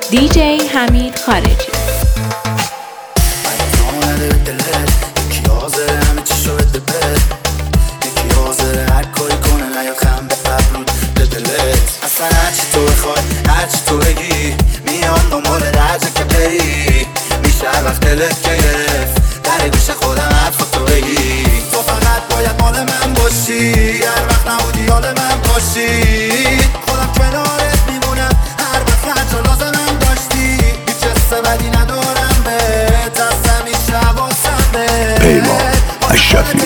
دیجی حمید خارجی. هرچی تو بخوای هرچی تو بگی میام دنبال درجه که بری میشه وقت دلت که گرفت در گوش خودم حرف تو بگی تو فقط باید مال من باشی هر وقت نبودی حال من باشی خودم کنارت میمونم هر وقت هر جا لازمم داشتی هیچ حس بدی ندارم بهت از همیشه حواسم بهت پیمان اشرفی.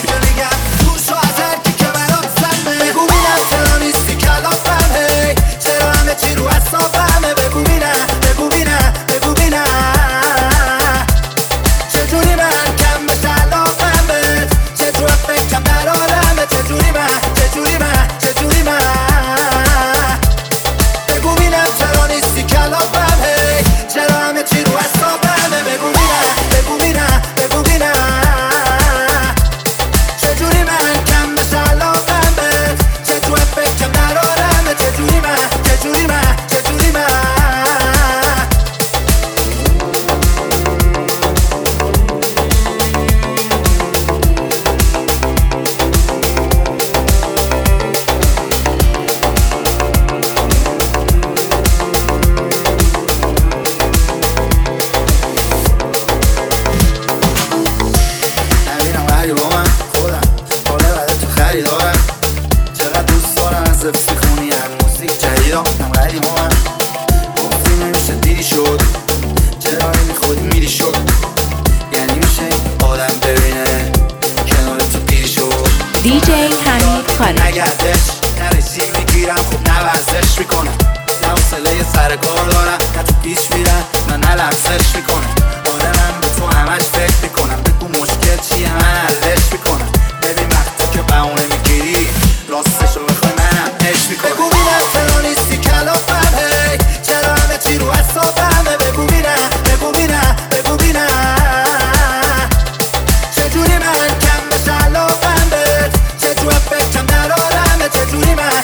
چقدر دوست دارم از بخونی هر موزیک جدیدم غریب من گفتی نمیشه دیدی شد چرا نمیخودی میری شد یعنی میشه آدم ببینه کنار تو دیری شد دیجی حمید خارجی. نگردش نرسی میگیرم خوب نوزش میکنم نه حوصله سر کار دارم نه تو پیش میرم نه نلمسش میکنم آره من به تو همش فکر میکنم بگو مشکل چیه من حلش میکنم ببین وقتی که بهونه میگیری راستشو بخوای منم عشق میکنم بگو بینم چرا نیستی کلافم هی چرا همه چی رو حسابمه بگو بینم بگو بینم بگو بینم چجوری من کم بشه علاقم بهت چجوری فکرم درارمه چجوری من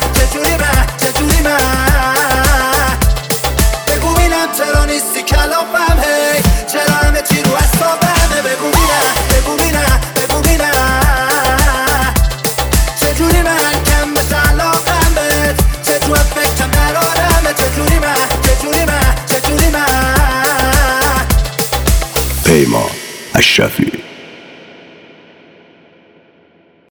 بگو بینم چرا نیستی کلافم هی چرا همه چی رو حسابمه بگو بینم بگو بینم بگو بینم چجوری من کم بشه علاقم بهت چجوری فکرم درارمه چجوری من پیمان اشرفی.